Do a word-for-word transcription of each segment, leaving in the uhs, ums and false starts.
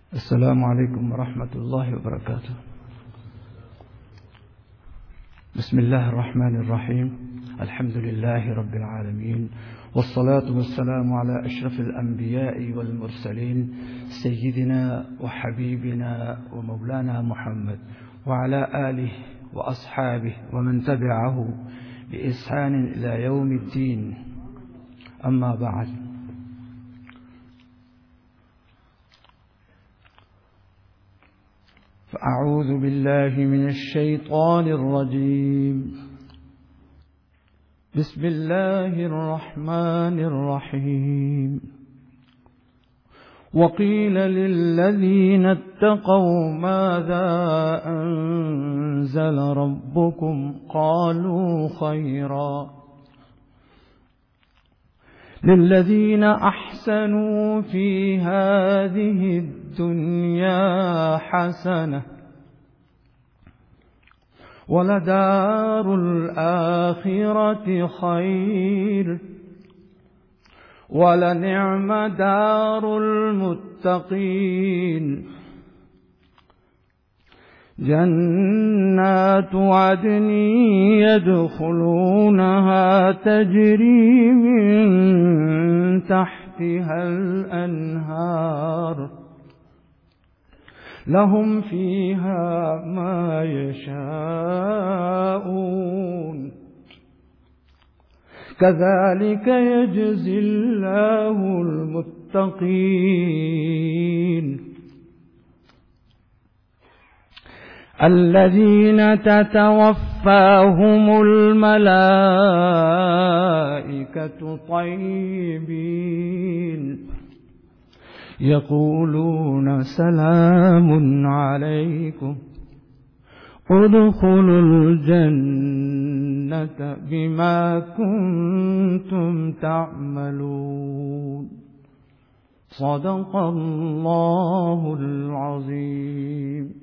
السلام عليكم ورحمة الله وبركاته. بسم الله الرحمن الرحيم. الحمد لله رب العالمين، والصلاة والسلام على أشرف الأنبياء والمرسلين سيدنا وحبيبنا ومولانا محمد وعلى آله وأصحابه ومن تبعه بإحسان إلى يوم الدين. أما بعد، فأعوذ بالله من الشيطان الرجيم. بسم الله الرحمن الرحيم. وقيل للذين اتقوا ماذا أنزل ربكم قالوا خيرا للذين أحسنوا في هذه الدنيا حسنة ولدار الآخرة خير ولنعم دار المتقين. جنات عدن يدخلونها تجري من تحتها الأنهار لهم فيها ما يشاءون كذلك يجزي الله المتقين. الذين تتوفاهم الملائكة طيبين يقولون سلام عليكم ادخلوا الجنة بما كنتم تعملون. صدق الله العظيم.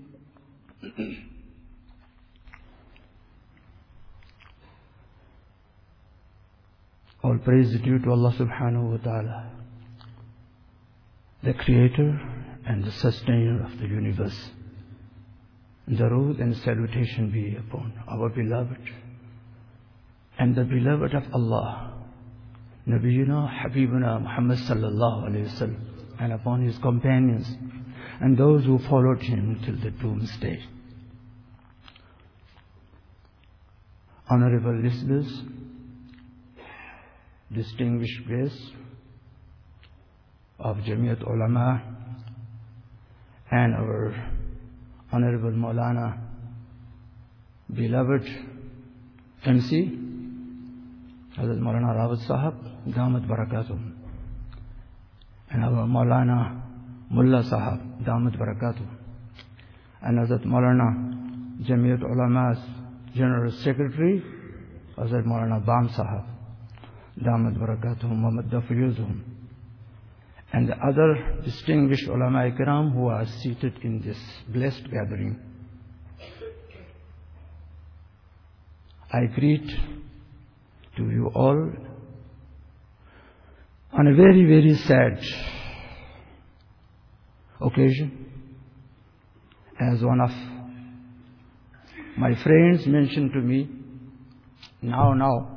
All praise is due to Allah subhanahu wa ta'ala, the creator and the sustainer of the universe. Darood and salutation be upon our beloved and the beloved of Allah, Nabiyuna Habibuna Muhammad sallallahu alayhi wa sallam, and upon his companions and those who followed him till the doomsday. Honorable listeners, distinguished guests of Jamiat Ulama, and our Honorable Maulana, beloved M C, Hazrat Maulana Rawat Sahab, Damat Barakatuh, and our Maulana Mullah Sahab, Damat Barakatuh, and Hazrat Maulana Jamiat Ulama's General Secretary, Hazrat Maulana Bam Sahab, Damat Barakatuh, Muhammad Dafiyuzum, and the other distinguished ulama ikram who are seated in this blessed gathering. I greet to you all on a very, very sad occasion, as one of my friends mentioned to me, now, now,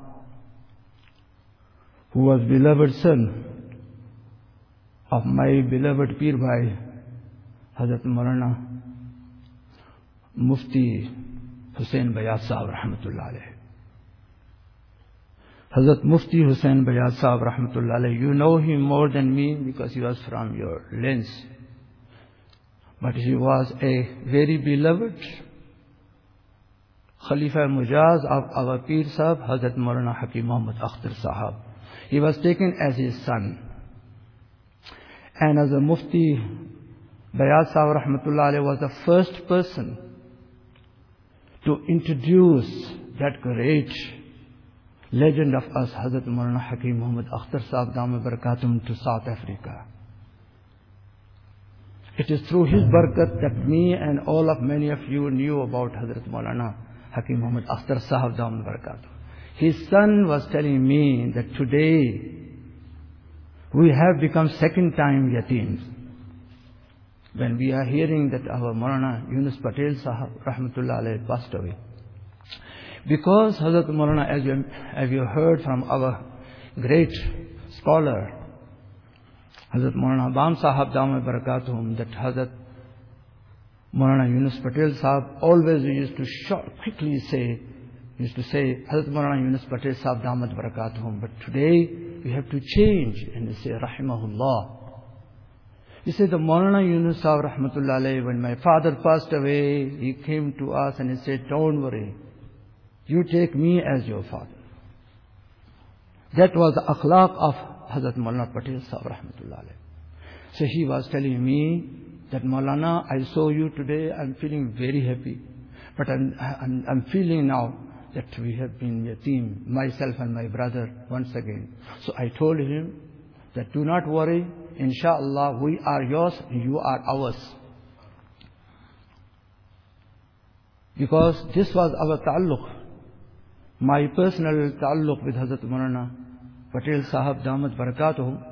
who was beloved son of my beloved Pir Bhai, Hazrat Maulana Mufti Hussain Bayat Sahab Rahmatullah Alayhi. Hazrat Mufti Hussain Bayat Sahab Rahmatullah Alayhi, you know him more than me because he was from your lens. But he was a very beloved Khalifa Mujaz of our Pir Sahab, Hazrat Maulana Hakim Muhammad Akhtar Sahab. He was taken as his son. And as a Mufti, Bayat Sahab Rahmatullah Alayhi was the first person to introduce that great legend of us, Hazrat Maulana Hakim Muhammad Akhtar Sahab Dama Barakatum, to South Africa. It is through his barakat that me and all of many of you knew about Hazrat Maulana Hakim Muhammad Akhtar Sahab Dama Barakatum. His son was telling me that today we have become second time yateens. when we are hearing that our Maulana Yunus Patel Sahab, Rahmatullah alayhi, passed away. Because Hazrat Maulana, as you, as you heard from our great scholar, Hazrat Maulana Bam Sahab Damat Barakatuhum, that Hazrat Maulana Yunus Patel Sahab always used to short, quickly say, used to say, Hazrat Maulana Yunus Patel Sahab Damat Barakatuhum. But today we have to change and say, Rahimahullah. He said, the Maulana Yunus Sahab Rahmatullah alayhi, when my father passed away, he came to us and he said, don't worry, you take me as your father. That was the akhlaq of Hazrat Maulana Patel Sahab Rahmatullah alayhi. So he was telling me that, Maulana, I saw you today, I'm feeling very happy. But I'm, I'm, I'm feeling now that we have been a team, myself and my brother, once again. So I told him that do not worry, inshallah, we are yours, you are ours. Because this was our ta'alluq. My personal ta'alluq with Hazrat Maulana Patel Sahab Damat Barakatuhum.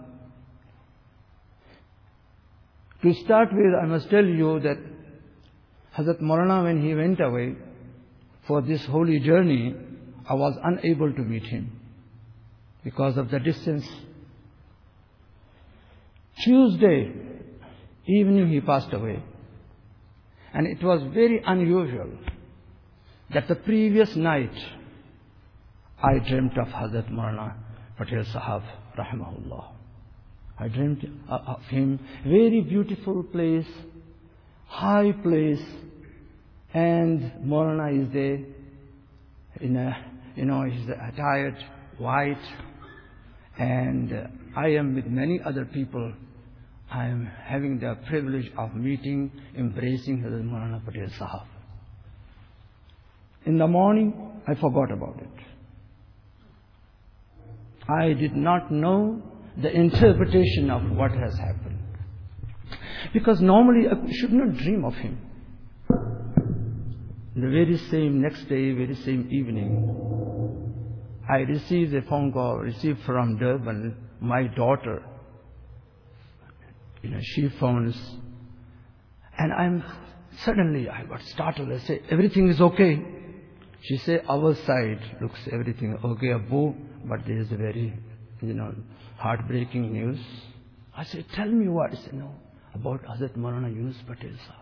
To start with, I must tell you that Hazrat Maulana, when he went away for this holy journey, I was unable to meet him because of the distance. Tuesday evening he passed away. And it was very unusual that the previous night I dreamt of Hazrat Maulana Patel Sahab Rahimahullah. I dreamt of him, very beautiful place, high place, and Maulana is there in a, you know, he's attired white, and I am with many other people. I am having the privilege of meeting, embracing Hazrat Maulana Patel Sahab. In the morning, I forgot about it. I did not know the interpretation of what has happened. Because normally I should not dream of him. The very same next day, very same evening, I received a phone call, received from Durban, my daughter. You know, she phones, and I'm suddenly I got startled. I say, everything is okay. She said, our side looks everything okay, Abu, but there is a very, you know, heartbreaking news. I said, tell me what. He said, no, about Hazrat Maulana Yunus Patel Sahab.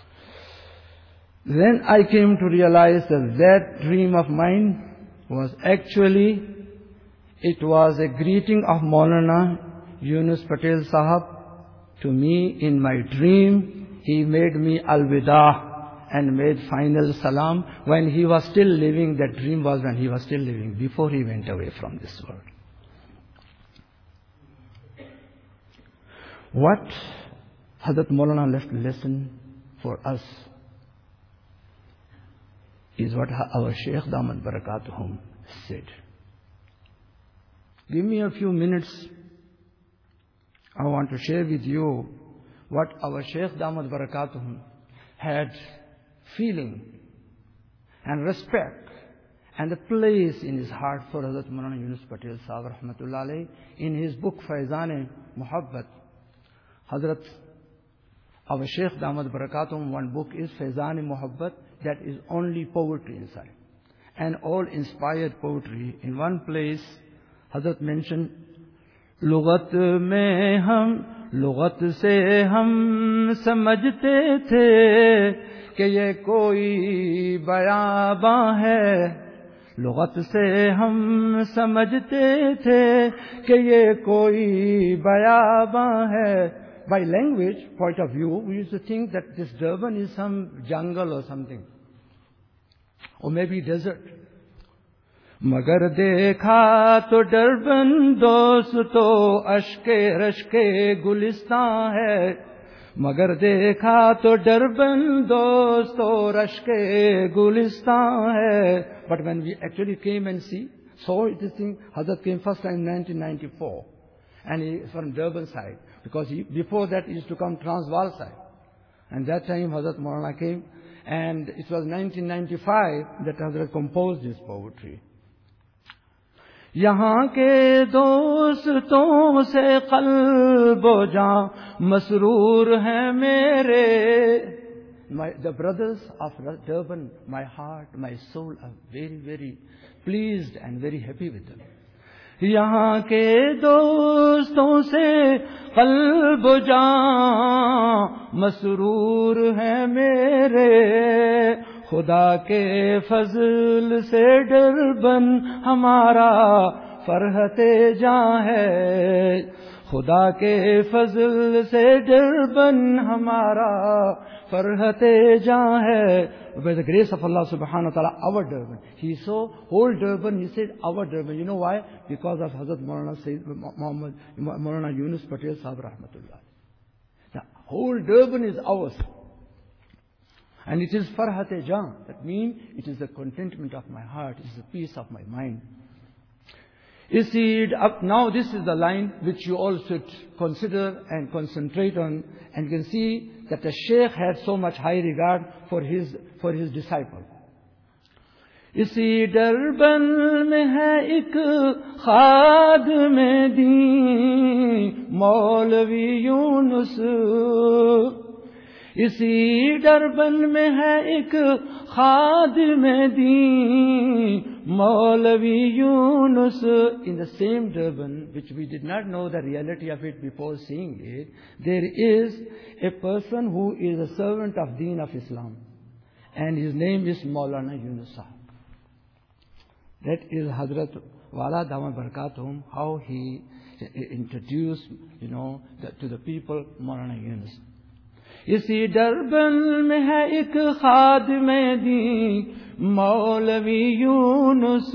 Then I came to realize that that dream of mine was actually, it was a greeting of Maulana Yunus Patel Sahab to me in my dream. He made me al-wida and made final salam. When he was still living, that dream was when he was still living, before he went away from this world. What Hazrat Maulana left lesson for us is what our Shaykh Damat Barakatuhum said. Give me a few minutes. I want to share with you what our Shaykh Damat Barakatuhum had feeling and respect and a place in his heart for Hazrat Maulana Yunus Patel Sahab Rahmatullah alayhi. In his book Faizan-e Muhabbat, Hazrat, our Shaykh Damat Barakatuhum, one book is Faizan-e Muhabbat, that is only poetry inside. And all inspired poetry. In one place, Hazrat mentioned, Lugat mein hum, lugat se hum samajhte the, कि ये कोई बयाबां है, लुगत से हम समझते थे कि ये कोई बयाबां है. By language point of view, we used to think that this Durban is some jungle or something, or maybe desert. मगर देखा तो डरबन दोस्तों अश्के रश्के गुलिस्तां है. मगर देखा तो डरबन दोस्तों रश्के गुलिस्तान है. But when we actually came and see, saw this thing, Hazrat came first time in nineteen ninety-four. And he is from Durban side. Because he, before that he used to come Transvaal side. And that time Hazrat Maulana came. And it was nineteen ninety-five that Hazrat composed this poetry. यहाँ के दोस्तों से क़ल्ब जां मसरूर हैं मेरे. My, the brothers of Durban, my heart, my soul are very, very pleased and very happy with them. यहाँ के दोस्तों से क़ल्ब जां मसरूर हैं मेरे. खुदा के फज़ल से डरबन हमारा फरहते जां है. खुदा के फज़ल से डरबन हमारा फरहते जां है. By the grace of Allah subhanahu wa ta'ala, our Durban. He saw whole Durban, he said our Durban. You know why? Because of Hazrat Maulana Sayyid Muhammad, Maulana Yunus Patel Sahib Rahmatullah. The whole Durban is ours. And it is farhat-e jaan. That means it is the contentment of my heart, it is the peace of my mind. You see, now this is the line which you all should consider and concentrate on, and you can see that the Shaykh had so much high regard for his, for his disciple. इसी Durban में है एक खादिम दीन मौलवी यूनुस. इसी Durban में है एक खादिम दीन मौलवी Yunus. In the same Durban, which we did not know the reality of it before seeing it, there is a person who is a servant of Deen of Islam, and his name is Maulana Yunus Sahib. That is Hazrat Wala Damat Barakatuhum, how he introduced, you know, the, to the people Maulana Yunus. इसी Durban में है एक खादिम दीन मौलवी यूनुस.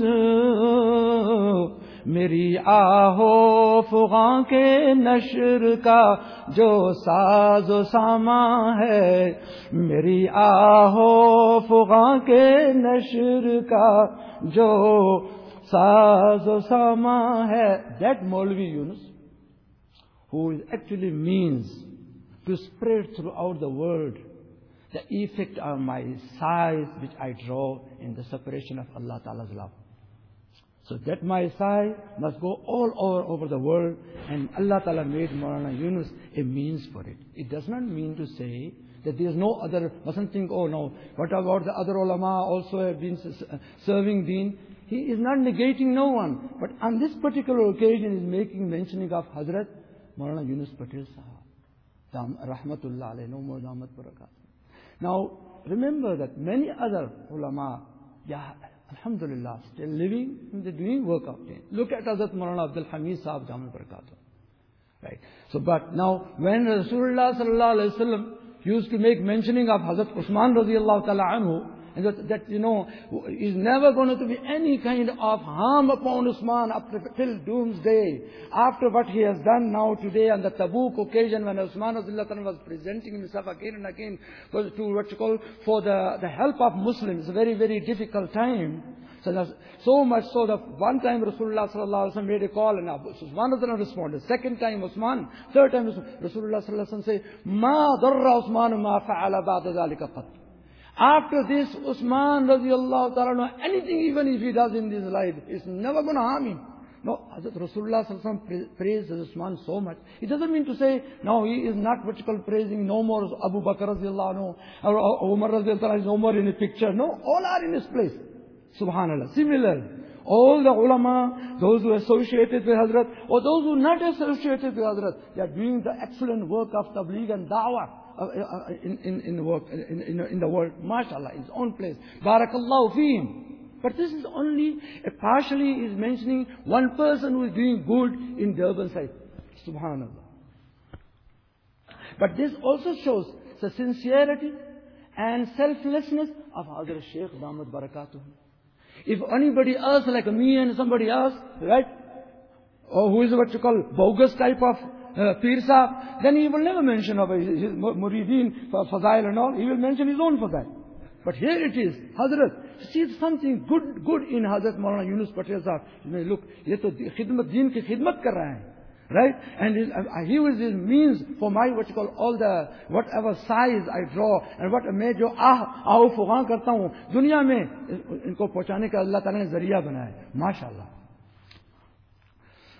मेरी आहो फुगां के नशर का जो साज़ो सामा है. मेरी आहो फुगां के नशर का जो साज़ो सामा है. That Maulvi Yunus, who actually means to spread throughout the world the effect of my sighs which I draw in the separation of Allah Ta'ala's love. So that my sigh must go all over, over the world, and Allah Ta'ala made Maulana Yunus a means for it. It does not mean to say that there is no other, mustn't think, oh no, what about the other ulama also have been serving deen? He is not negating no one, but on this particular occasion is making mentioning of Hazrat Maulana Yunus Patel Sahib. Rahmatullah alayhi, no more damat barakat. Now, remember that many other ulama, yeah, alhamdulillah, still living and they're doing work of deen. Look at Hazrat Maulana Abdul Hamid Sahib damat barakat. Right. So, but now, when Rasulullah sallallahu alayhi wa sallam used to make mentioning of Hazrat Usman radiyallahu ta'ala anhu, and that, that, you know, is never going to be any kind of harm upon Usman up to, till doomsday. After what he has done now today on the Tabuk occasion when Usman was presenting himself again and again for, to what you call, for the, the help of Muslims, a very, very difficult time. So, so much so that one time Rasulullah sallallahu alaihi wasallam made a call and Usman doesn't respond. The second time Usman, third time Rasulullah sallallahu alaihi wasallam say, Ma darra Usman ma fa'ala ba'da dhalika qat. After this, Usman radiallahu ta'ala, anything even if he does in this life, is never going to harm him. No, Hazrat Rasulullah sallallahu alaihi wasallam praised Usman so much. It doesn't mean to say, no, he is not what you call praising no more Abu Bakr radiallahu anhu, or Umar radiallahu ta'ala is no more in a picture. No, all are in his place. Subhanallah. Similarly, all the ulama, those who are associated with Hazrat, or those who are not associated with Hazrat, they are doing the excellent work of tabligh and da'wah. Uh, uh, in, in, in the work, in, in, in the world, mashallah, in his own place. Barakallahu feehim. But this is only, a partially is mentioning one person who is doing good in Durban side. Subhanallah. But this also shows the sincerity and selflessness of Hazrat Shaykh Damat Barakatuh. If anybody else, like me and somebody else, right, or who is what you call bogus type of Uh, Pir Sahib, then he will never mention of his, his murideen, Fazail and all. He will mention his own Fazail. But here it is, Hazrat. See something good, good in Hazrat Maulana Yunus Patel Sahib. You may look, ye to khidmat, deen ki khidmat kar raha hai. Right? And his, uh, he was his means for my, what you call, all the, whatever size I draw, and what मैं जो आह, आह फुगां करता हूँ, दुनिया में इनको पहुँचाने का अल्लाह ताला ने जरिया बनाया है. माशाअल्लाह.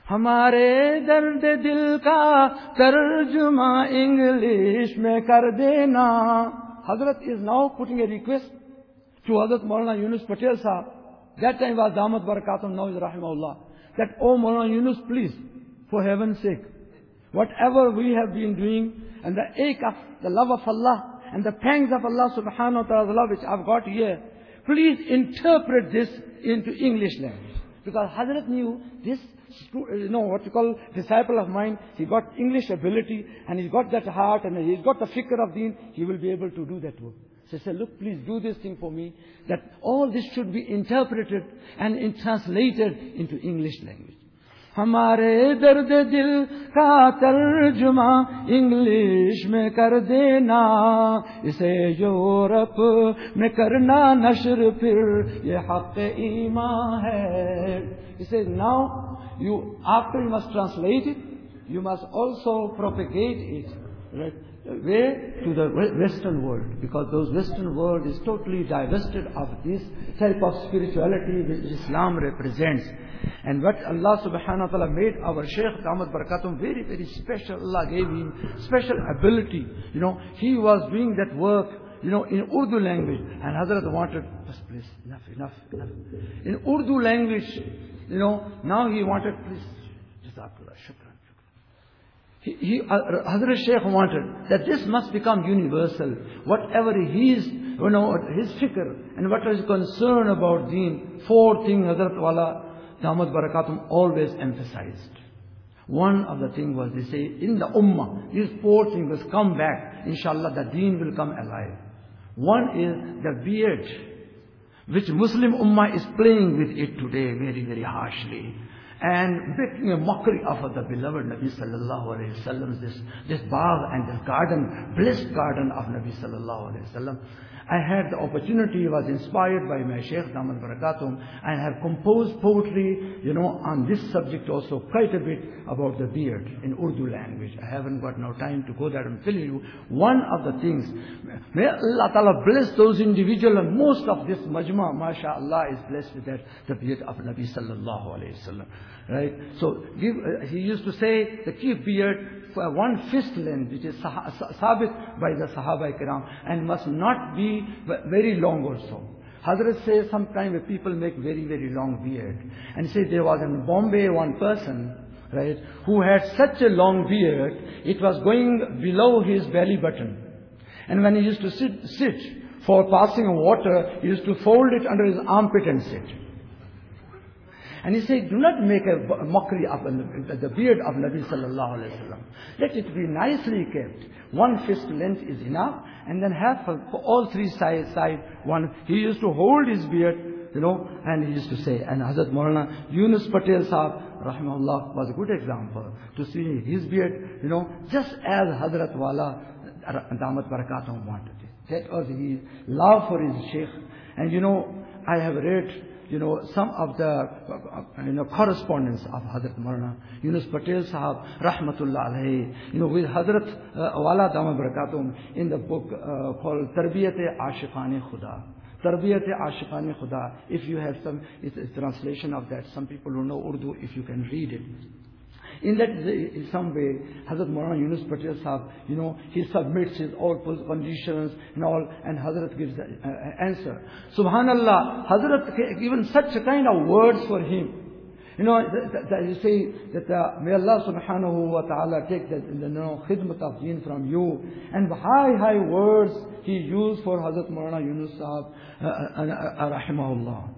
हमारे दर्द दिल का तर्जुमा इंग्लिश में कर देना. Hazrat is now putting a request to Hazrat Maulana Yunus Patel Sahab. That time was Damat Barakatum, now is Rahimahullah. That, oh Maulana Yunus, please, for heaven's sake, whatever we have been doing, and the ache of the love of Allah, and the pangs of Allah subhanahu wa ta'ala love which I've got here, please interpret this into English language. Because Hazrat knew this, you know, what you call disciple of mine, he got English ability, and he's got that heart, and he's got the fikr of deen, he will be able to do that work. So he said, look, please do this thing for me, that all this should be interpreted and in translated into English language. हमारे दर्द दिल का तर्जुमा English में कर देना, इसे Europe में करना नशर, फिर ये हक़ ईमान है. He says, now, you, after you must translate it, you must also propagate it, right? Where? To the Western world, because those Western world is totally divested of this type of spirituality which Islam represents. And what Allah subhanahu wa ta'ala made our Shaykh Damat Barakatum very, very special. Allah gave him special ability. You know, he was doing that work, you know, in Urdu language. And Hazrat wanted, just please, enough, enough, enough. In Urdu language, you know, now he wanted, please, Jazakallah, shukran. He, he, uh, Hazrat Shaykh wanted that this must become universal. Whatever his, you know, his fikr and what is concerned about deen, four things Hazrat Wala Damat Barakatum always emphasized. One of the things was, they say, in the ummah, these four things must come back. Inshallah, the deen will come alive. One is the beard, which Muslim ummah is playing with it today very, very harshly. And making a mockery of the beloved Nabi sallallahu alayhi wa sallam, this, this baagh and this garden, blessed garden of Nabi sallallahu alayhi wa sallam. I had the opportunity, was inspired by my Shaykh Damat Barakatum, and have composed poetry, you know, on this subject also quite a bit about the beard in Urdu language. I haven't got no time to go there and tell you. One of the things, may Allah Ta'ala bless those individuals, and most of this majma, mashallah, is blessed with that, the beard of Nabi sallallahu alayhi wa sallam. Right? So, give, uh, he used to say, the keep beard for one fist length, which is sah sabit by the Sahaba Kiram, and must not be very long also. Hazrat says sometimes people make very, very long beard. And he said there was in Bombay one person, right, who had such a long beard, it was going below his belly button. And when he used to sit, sit for passing water, he used to fold it under his armpit and sit. And he said, do not make a mockery of the beard of Nabi sallallahu alayhi wa sallam. Let it be nicely kept. One fist length is enough, and then have for, for all three sides, side one. He used to hold his beard, you know, and he used to say, and Hazrat Maulana Yunus Patel Sahab, rahimahullah, was a good example to see his beard, you know, just as Hazrat Wala Damat Barakatum wanted it. That was his love for his Shaykh. And you know, I have read, you know, some of the, you know, correspondence of Hazrat Maulana Yunus Patel Sahab, Rahmatullah alayhi, you know, with Hazrat uh, Wala Damat Barakatum in the book uh, called Tarbiyat-e Ashiqan-e Khuda. Tarbiyat-e Ashiqan-e Khuda. If you have some, it's a translation of that. Some people who know Urdu, if you can read it. In that, in some way, Hazrat Maulana Yunus Patel Sahab, you know, he submits his all conditions and all, and Hazrat gives the uh, answer. Subhanallah, Hazrat given such a kind of words for him. You know, that, that you say that uh, may Allah subhanahu wa ta'ala take that, you know, khidmat of deen from you. And high, high words he used for Hazrat Maulana Yunus Sahab, uh, uh, uh, rahimahullah.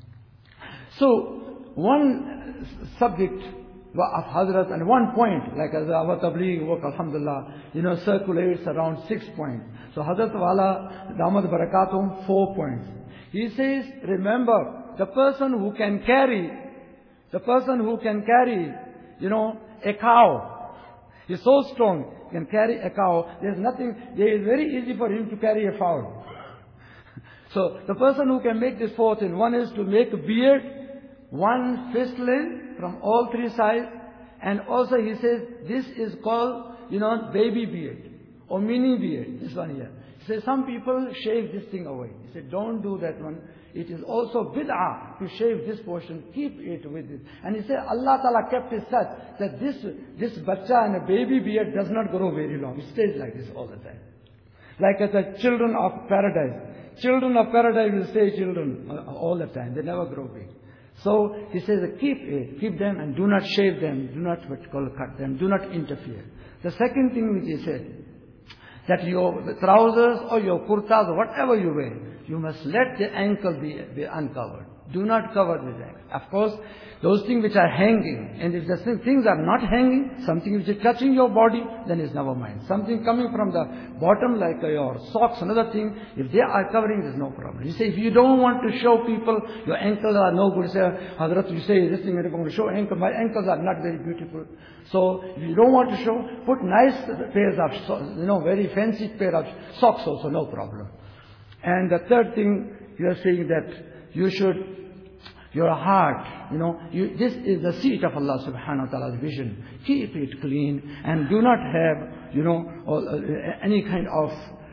So, one subject of Hazrat, and one point, like as our Tabligh work, alhamdulillah, you know, circulates around six points. So Hazrat Wala Damat Barakatum, four points. He says, remember, the person who can carry, the person who can carry, you know, a cow, he's so strong, can carry a cow, there's nothing, it is very easy for him to carry a fowl. So the person who can make this fourth thing, one is to make a beard, one fist length, from all three sides, and also he says this is called, you know, baby beard. or mini beard, this one here. He says some people shave this thing away. He said, don't do that one. It is also bid'ah to shave this portion, keep it with it. And he said, Allah Ta'ala kept it such that this, this bacha and a baby beard does not grow very long. It stays like this all the time. Like as the children of paradise. Children of paradise will stay children all the time. They never grow big. So he says, keep it, keep them and do not shave them, do not what you call cut them, do not interfere. The second thing which he said, that your trousers or your kurtas or whatever you wear, you must let the ankle be, be uncovered. Do not cover the ankle. Of course, those things which are hanging, and if the things are not hanging, something which is touching your body, then it's never mind. Something coming from the bottom like your socks, another thing, if they are covering, there's no problem. You say, if you don't want to show people, your ankles are no good. Say, Hazrat, you say this thing, I'm going to show ankle. My ankles are not very beautiful. So, if you don't want to show, put nice pairs of, you know, very fancy pair of socks also, no problem. And the third thing, you are saying that you should, your heart, you know, you, this is the seat of Allah subhanahu wa ta'ala's vision. Keep it clean and do not have, you know, all, uh, any kind of,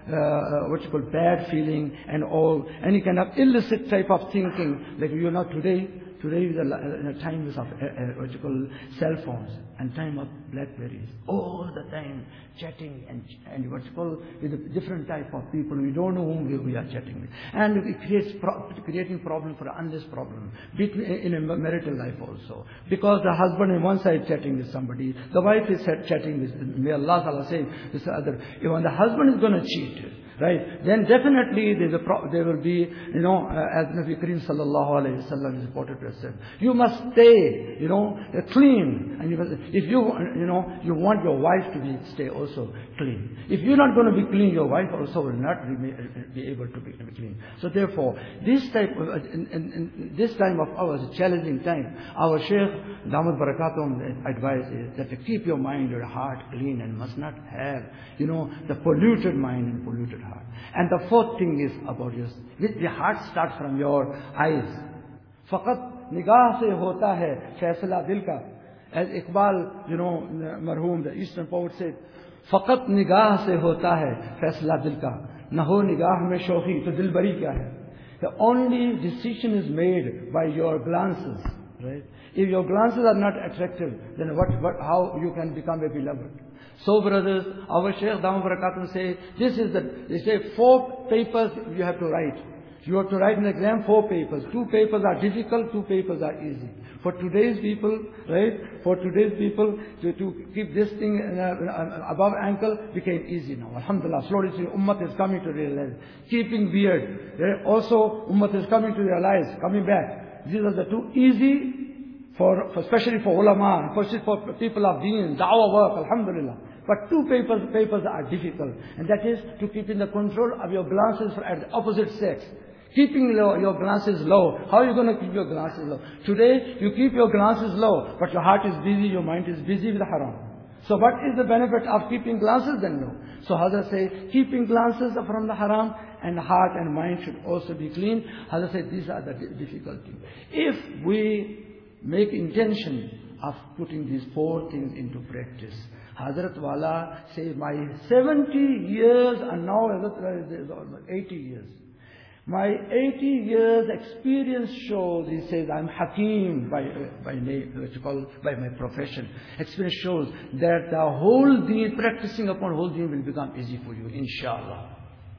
uh, what you call bad feeling and all, any kind of illicit type of thinking. Like, you know, today, today is the time of, uh, uh, what you call cell phones and time of Blackberries. All the time chatting and, and what you call with a different type of people. We don't know whom we, we are chatting with. And it creates pro creating problem for endless problem between, in a marital life also. Because the husband on one side chatting with somebody, the wife is chatting with, may Allah Ta'ala say this other. When the husband is going to cheat, right, then definitely there's a pro there will be, you know, uh, as Nabi Kareem Sallallahu Alaihi Wasallam is reported to have said, you must stay, you know, uh, clean. And you must, if you, you know, you want your wife to be stay also clean. If you're not going to be clean, your wife also will not be, be able to be, be clean. So therefore, this type of, uh, in, in, in this time of ours, a challenging time, our Shaykh Damat Barakatum advice is that to keep your mind, your heart clean and must not have, you know, the polluted mind and polluted heart. And the fourth thing is about your, the heart starts from your eyes. Faqat nigah se hota hai faisla dil ka. As Iqbal, you know, marhum, the Eastern poet said, faqat nigah se hota hai faisla dil ka. Na ho nigah mein shokhi, to dil bari kya hai? The only decision is made by your glances, right? If your glances are not attractive, then what, what, how you can become a beloved? So brothers, our Shaykh Damat Barakatum say, this is the, they say four papers you have to write. You have to write an exam, four papers. Two papers are difficult, two papers are easy. For today's people, right, for today's people, to, to keep this thing uh, above ankle became easy now. Alhamdulillah, slowly Ummah is coming to realize. Keeping beard, right? Also Ummah is coming to realize, coming back. These are the two easy, for, for especially for ulama, especially for people of deen, da'wah work, alhamdulillah. But two papers, papers are difficult. And that is to keep in the control of your glances at the opposite sex. Keeping low, your glances low. How are you going to keep your glances low? Today, you keep your glances low, but your heart is busy, your mind is busy with haram. So what is the benefit of keeping glances then? No. So Hazrat say, keeping glances from the haram and heart and mind should also be clean. Hazrat say, these are the difficult things. If we make intention of putting these four things into practice, Hazrat Wala say, my seventy years and now Hazrat is almost eighty years. My eighty years experience shows, he says, I'm Hakim by, uh, by name, what you call, by my profession. Experience shows that the whole deen, practicing upon whole deen will become easy for you, inshallah.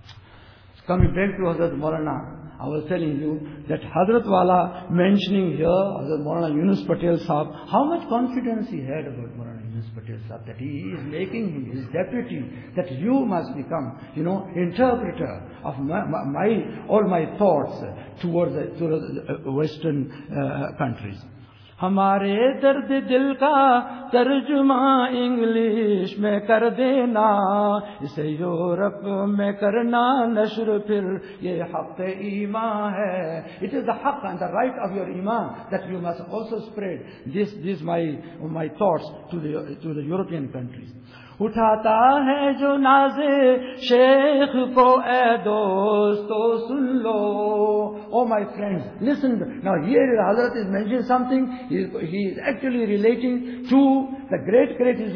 Coming back to Hazrat Maulana, I was telling you that Hazrat Wala mentioning here, Hazrat Maulana Yunus Patel Sahab, how much confidence he had about Maulana Yunus Patel Sahab, that he is making him his deputy, that you must become, you know, interpreter of my, my, my all my thoughts towards the, towards the Western uh, countries. हमारे दर्द दिल का तर्जुमा English में कर देना, इसे Europe में करना नशर, फिर ये हक़ ईमान है. It is the haqq and the right of your iman that you must also spread this, this my, my thoughts to the, to the European countries. उठाता है जो नाज़े शेख को ए दोस्तों सुन लो, oh my friends, listen. Now here Hazrat is mentioning something. He is, he is actually relating to the great, great his,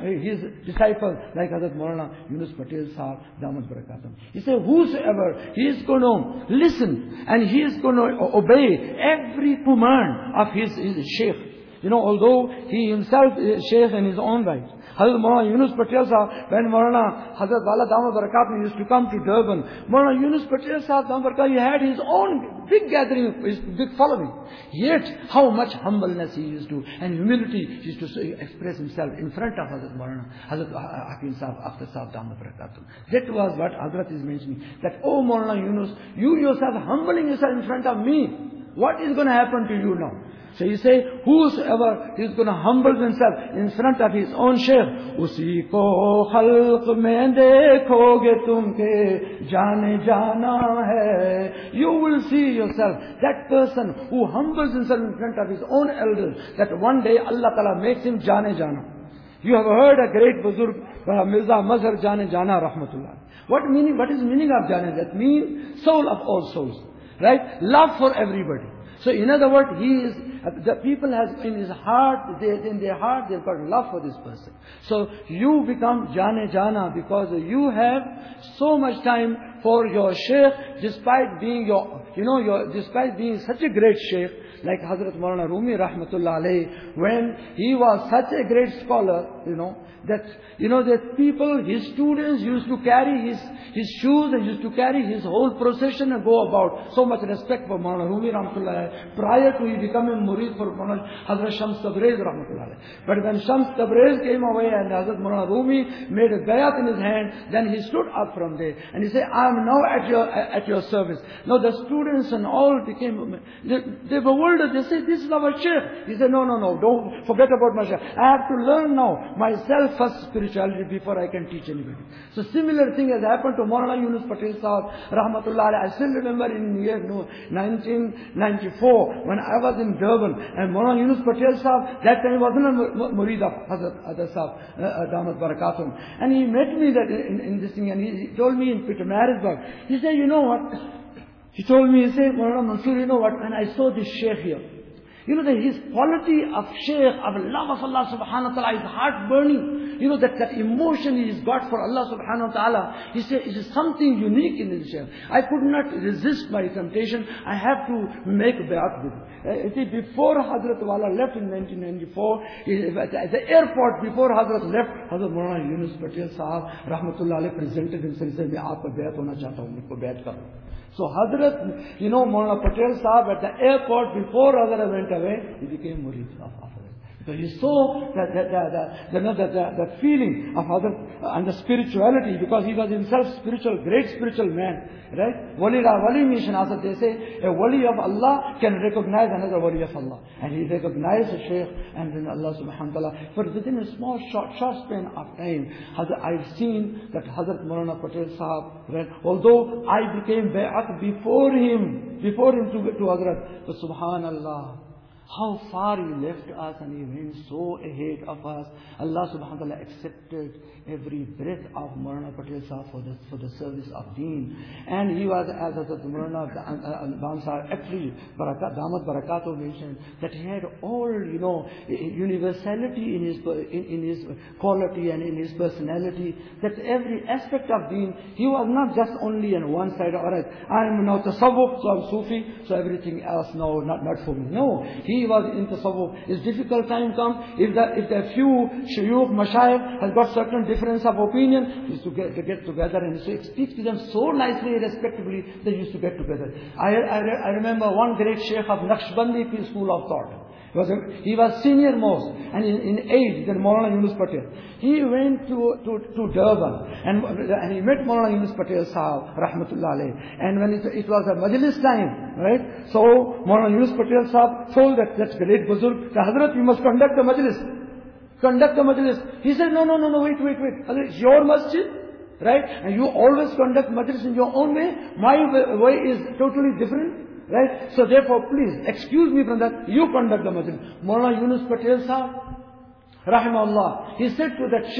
his disciple, like Hazrat Maulana Yunus Patel Sahab, Damat Barakatum. He said, whosoever, he is going to listen and he is going to obey every command of his, his Sheikh. You know, although he himself is Sheikh in his own right. Hazrat Maulana Yunus Patel Sahab, when Maulana Hazrat Wala Damat Barakatum used to come to Durban, Maulana Yunus Patel Sahab Damat Barakatum, he had his own big gathering, his big following. Yet, how much humbleness he used to, and humility he used to express himself in front of Hazrat Maulana, Hazrat Hakim Sahab, Akhtar Sahab Damat Barakatum. That was what Hazrat is mentioning. That, oh Maulana Yunus, you yourself humbling yourself in front of me. What is going to happen to you now? So he say, whosoever is going to humble himself in front of his own Shaykh, usi ko khalq mein dekhoge tumke jane jana hai. You will see yourself, that person who humbles himself in front of his own elders, that one day Allah Ta'ala makes him jane jana. You have heard a great Buzurg, uh, Mirza Mazhar Jane Jana Rahmatullah. What meaning? What is meaning of Jane? That means soul of all souls. Right? Love for everybody. So in other words, he is, the people has in his heart, they, in their heart, they've got love for this person. So you become Jane Jana because you have so much time for your Shaykh, despite being your, you know, your, despite being such a great Shaykh, like Hazrat Maulana Rumi Rahmatullah Alayhi, when he was such a great scholar, you know, that, you know, that people, his students used to carry his, his shoes and used to carry his whole procession and go about. So much respect for Maulana Rumi Rahmatullah Alayhi, prior to he becoming murid for Maulana Hazrat Shams Tabriz Rahmatullah Alayhi. But when Shams Tabriz came away and Hazrat Maulana Rumi made a bayat in his hand, then he stood up from there and he said, I am now at your, at your service. Now the students and all became, they, they were worried. They said, this is our Shaykh. He said, no, no, no, don't forget about my Shaykh. I have to learn now myself first spirituality before I can teach anybody. So similar thing has happened to Maulana Yunus Patel Sahab, Rahmatullah Alayhi. I still remember in year no, nineteen ninety-four, when I was in Durban, and Maulana Yunus Patel Sahab, that time wasn't a murid of Hazrat Adar Sahab, uh, Damat Barakatum. And he met me that in, in this thing, and he, he told me in Pietermaritzburg, he said, you know what? He told me, he said, Maulana Mansur, you know what, when I saw this Shaykh here, you know that his quality of Shaykh, of love of Allah subhanahu wa ta'ala, his heart burning, you know that, that emotion he's got for Allah subhanahu wa ta'ala, he said, it is something unique in this Shaykh. I could not resist my temptation, I have to make bayat with him. Uh, see, before Hazrat Wala left in nineteen ninety-four, he, at the airport, before Hazrat left, Hazrat Maulana Yunus Patel Sahab, Rahmatullah Alayhi, presented himself and said, मैं आपका bayat होना चाहता हूँ, मुझको bayat करो. So Hazrat, you know, Maulana Patel Sahab at the airport, before Hazrat went away, he became murid of Hazrat. So he saw that, that, that, that, the, the, the, the feeling of Hazrat and the spirituality, because he was himself spiritual, great spiritual man. Right? Wali la wali mission, as they say, a wali of Allah can recognize another wali of Allah. And he recognized the Shaykh, and then Allah subhanahu wa ta'ala, for within a small, short, short span of time, I've seen that Hazrat Maulana Patel Sahab, right? Although I became bay'at before him, before him to, to Hazrat, but subhanallah, how far he left us and he went so ahead of us. Allah subhanahu wa ta'ala accepted every breath of Maulana Patel Sahab for the, for the service of Deen. And he was, as Hazrat Maulana Bam Sahab, actually, Barakat, Damat Barakato mentioned, that he had all, you know, universality in his, in, in his quality and in his personality, that every aspect of Deen, he was not just only on one side, alright, I am now tasawwuf, so I'm Sufi, so everything else, no, not, not for me. No, he was in tasawwuf. If difficult time come, if the, if the few shuyukh, mashayikh has got certain difference of opinion, he used to get, to get together and so speak to them so nicely, respectably, they used to get together. I, I, I remember one great sheikh of Naqshbandi school of thought. He was, a, he was senior most, and in, in age than Maulana Yunus Patel. He went to, to, to Durban, and, and he met Maulana Yunus Patel Sahab, Rahmatullah Alayhi. And when it, it was a majlis time, right? So Maulana Yunus Patel Sahab told that, that great Buzurg, the Hazrat, you must conduct the majlis. Conduct the majlis. He said, no, no, no, no, wait, wait, wait. Hazrat, it's your masjid, right? And you always conduct majlis in your own way. My way is totally different. Right? So therefore, please, excuse me from that, you conduct the majlis. Maulana Yunus Patel Sahab, Rahimahullah, he said to that Sheikh,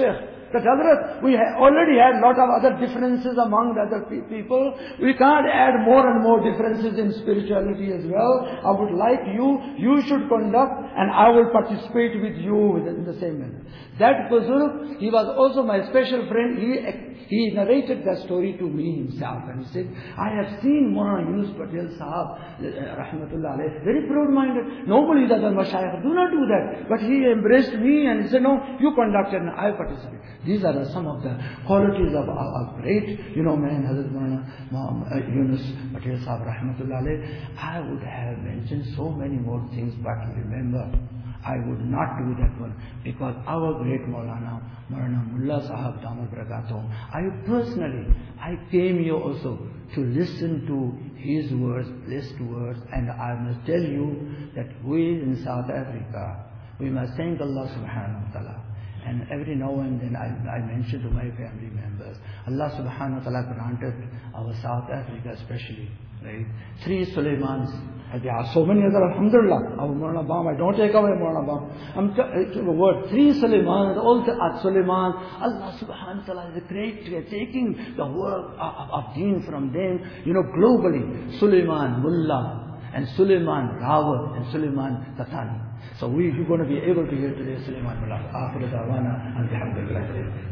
that Hazrat, we ha- already had lot of other differences among the other pe- people. We can't add more and more differences in spirituality as well. I would like you, you should conduct and I will participate with you in the same manner. That Buzurg, he was also my special friend. He, he narrated that story to me himself and he said, I have seen Maulana Yunus Patel Sahab, rahmatullah alayh, very proud-minded. Nobody does a mashayikh, do not do that. But he embraced me and he said, no, you conducted and I participated. These are some of the qualities of a great, you know, man, Hazrat Maulana Yunus Patel Sahab, rahmatullah alayh. I would have mentioned so many more things, but remember, I would not do that one because our great Maulana, Maulana Mullah Sahab Damat Barakatuh, I personally, I came here also to listen to his words, blessed words, and I must tell you that we in South Africa, we must thank Allah subhanahu wa ta'ala. And every now and then I, I mention to my family members, Allah subhanahu wa ta'ala granted our South Africa especially, right? Three Suleimans. There are so many other, alhamdulillah. Our Maulana Bam, I don't take away Maulana Bam. I'm t- the word, three Suleimans, all the at Suleiman. Allah subhanahu wa ta'ala is great, taking the work of, of deen from them, you know, globally. Suleiman Mullah, and Suleiman Rawat, and Suleiman Tatani. So we, you're going to be able to hear today Suleiman Mullah. Akhir da'wana, alhamdulillah.